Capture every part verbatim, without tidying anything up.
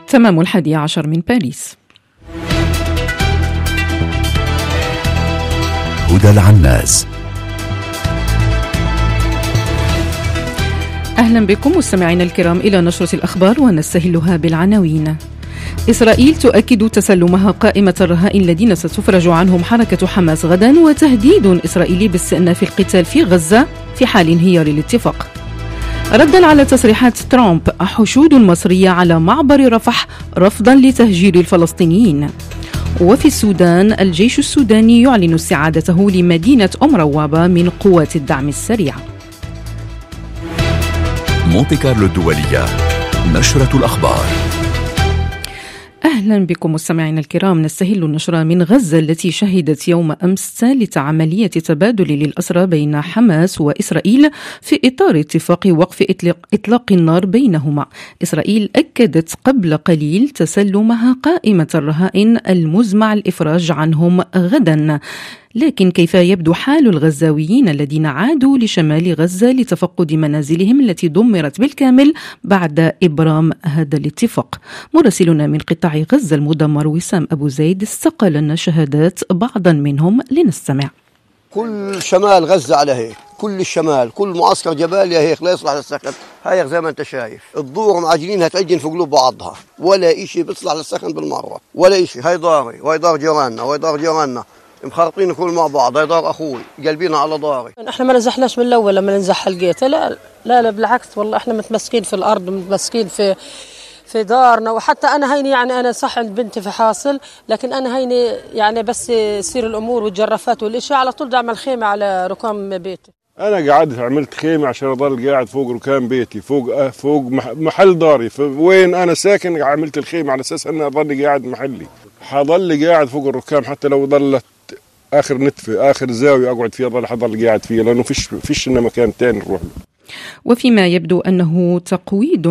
تمام الحادي عشر من باريس. هدى العناز. أهلا بكم مستمعينا الكرام إلى نشرة الأخبار ونستهلها بالعناوين. إسرائيل تؤكد تسلمها قائمة الرهائن الذين ستفرج عنهم حركة حماس غدا، وتهديد إسرائيلي باستئناف القتال في غزة في حال انهيار الاتفاق. ردا على تصريحات ترامب، حشود مصرية على معبر رفح رفضا لتهجير الفلسطينيين. وفي السودان، الجيش السوداني يعلن استعادته لمدينة أم روابة من قوات الدعم السريع. مونتي كارلو الدولية، نشرة الأخبار. أهلا بكم مستمعينا الكرام. نستهل النشرة من غزة التي شهدت يوم أمس ثالث عملية تبادل للأسرى بين حماس وإسرائيل في إطار اتفاق وقف إطلاق النار بينهما. إسرائيل أكدت قبل قليل تسلمها قائمة الرهائن المزمع الإفراج عنهم غدا. لكن كيف يبدو حال الغزاويين الذين عادوا لشمال غزة لتفقد منازلهم التي دمرت بالكامل بعد إبرام هذا الاتفاق؟ مراسلنا من قطاع غزة المدمر وسام أبو زيد استقى لنا شهادات بعضا منهم لنستمع. كل شمال غزة على هيك، كل الشمال، كل معسكر جباليا هيك لا يصلح للسكن. هاي زي ما انت شايف الضوء معجنينها تعجن في قلوب بعضها، ولا إشي بيصلح للسكن بالمرة، ولا إشي. هاي داري وهي دار جيراننا وهي دار جيراننا، مخرطين كل مع بعض. هاي دار أخوي قلبينا على داري. احنا ما نزحناش من الأول لما ننزح حلقيته، لا لا لا بالعكس، والله احنا متمسكين في الأرض، متمسكين في في دارنا. وحتى أنا هيني يعني أنا صح عند بنتي في حاصل، لكن أنا هيني يعني بس يصير الأمور والجرافات والإشياء على طول دعم الخيمة على ركام بيتي. أنا قعدت عملت خيمة عشان أضل قاعد فوق ركام بيتي، فوق فوق محل داري، وين أنا ساكن عملت الخيمة على أساس أني أضل قاعد محلي. حضل قاعد فوق الركام حتى لو ضلت آخر نتفة آخر زاوية أقعد فيها ضل حضل قاعد فيها، لأنه فيش فيش لنا مكان تاني نروح له. وفيما يبدو أنه تقويض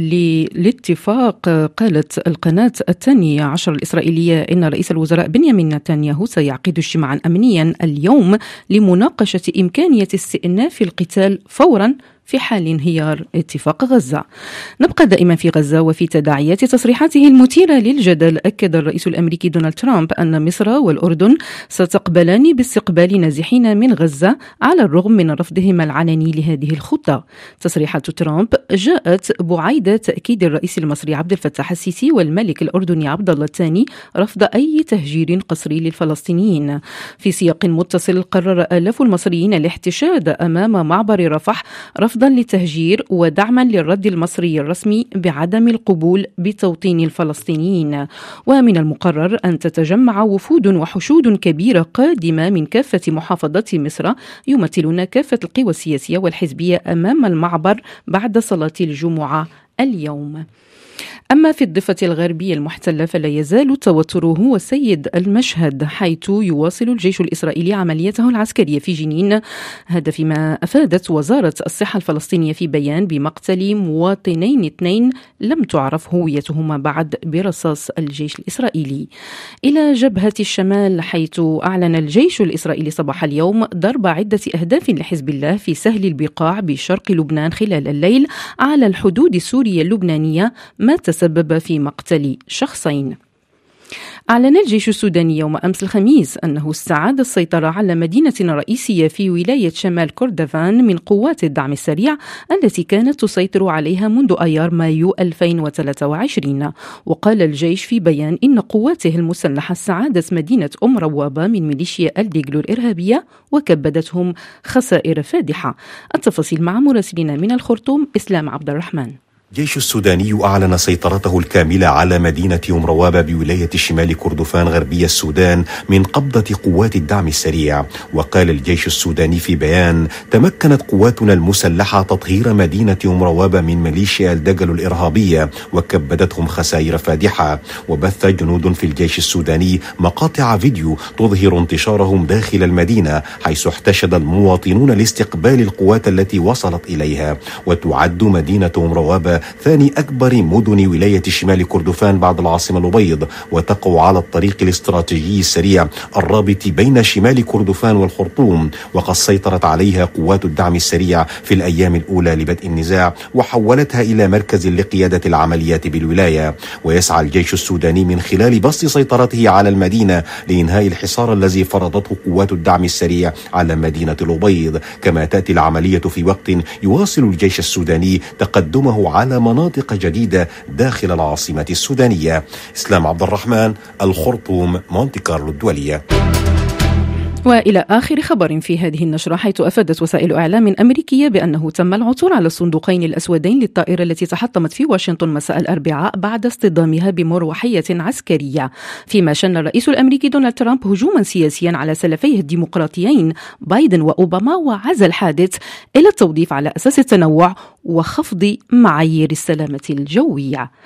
للاتفاق، قالت القناة الثانية عشر الإسرائيلية إن رئيس الوزراء بنيامين نتنياهو سيعقد اجتماعا أمنيا اليوم لمناقشة إمكانية استئناف القتال فورا في حال انهيار اتفاق غزة. نبقى دائما في غزة وفي تداعيات تصريحاته المثيرة للجدل. أكد الرئيس الأمريكي دونالد ترامب أن مصر والأردن ستقبلان باستقبال نازحين من غزة على الرغم من رفضهما العلني لهذه الخطة. تصريحات ترامب جاءت بعيد تأكيد الرئيس المصري عبد الفتاح السيسي والملك الأردني عبد الله الثاني رفض أي تهجير قسري للفلسطينيين. في سياق متصل، قرر آلاف المصريين الاحتشاد أمام معبر رفح رفضا للتهجير ودعما للرد المصري الرسمي بعدم القبول بتوطين الفلسطينيين. ومن المقرر أن تتجمع وفود وحشود كبيرة قادمة من كافة محافظات مصر يمثلون كافة القوى السياسية والحزبية أمام المعبر بعد صلاة الجمعة اليوم. أما في الضفة الغربية المحتلة فلا يزال التوتر هو سيد المشهد، حيث يواصل الجيش الإسرائيلي عمليته العسكرية في جنين. هذا فيما أفادت وزارة الصحة الفلسطينية في بيان بمقتل مواطنين اثنين لم تعرف هويتهما بعد برصاص الجيش الإسرائيلي. إلى جبهة الشمال، حيث أعلن الجيش الإسرائيلي صباح اليوم ضرب عدة أهداف لحزب الله في سهل البقاع بشرق لبنان خلال الليل على الحدود السورية اللبنانية، ما تسبب في مقتل شخصين. أعلن الجيش السوداني يوم أمس الخميس أنه استعاد السيطرة على مدينة رئيسية في ولاية شمال كردفان من قوات الدعم السريع التي كانت تسيطر عليها منذ أيار مايو ألفين وثلاثة وعشرين. وقال الجيش في بيان إن قواته المسلحة استعادت مدينة أم روابة من ميليشيا الديغلو الإرهابية وكبدتهم خسائر فادحة. التفاصيل مع مراسلنا من الخرطوم إسلام عبد الرحمن. الجيش السوداني أعلن سيطرته الكاملة على مدينة أم روابة بولاية شمال كردفان غربي السودان من قبضة قوات الدعم السريع. وقال الجيش السوداني في بيان: تمكنت قواتنا المسلحة تطهير مدينة أم روابة من ميليشيا الدجل الإرهابية وكبدتهم خسائر فادحة. وبث جنود في الجيش السوداني مقاطع فيديو تظهر انتشارهم داخل المدينة، حيث احتشد المواطنون لاستقبال القوات التي وصلت إليها. وتعد مدينة أم روابة ثاني أكبر مدن ولاية شمال كردفان بعد العاصمة الأبيض، وتقع على الطريق الاستراتيجي السريع الرابط بين شمال كردفان والخرطوم، وقد سيطرت عليها قوات الدعم السريع في الأيام الأولى لبدء النزاع وحولتها إلى مركز لقيادة العمليات بالولاية. ويسعى الجيش السوداني من خلال بسط سيطرته على المدينة لإنهاء الحصار الذي فرضته قوات الدعم السريع على مدينة الأبيض. كما تأتي العملية في وقت يواصل الجيش السوداني تقدمه على مناطق جديدة داخل العاصمة السودانية. إسلام عبد الرحمن، الخرطوم، مونتي كارلو الدولية. وإلى آخر خبر في هذه النشرة، حيث أفادت وسائل إعلام أمريكية بأنه تم العثور على الصندوقين الأسودين للطائرة التي تحطمت في واشنطن مساء الأربعاء بعد اصطدامها بمروحية عسكرية، فيما شن الرئيس الأمريكي دونالد ترامب هجوما سياسيا على سلفيه الديمقراطيين بايدن وأوباما، وعزى الحادث إلى التوظيف على أساس التنوع وخفض معايير السلامة الجوية.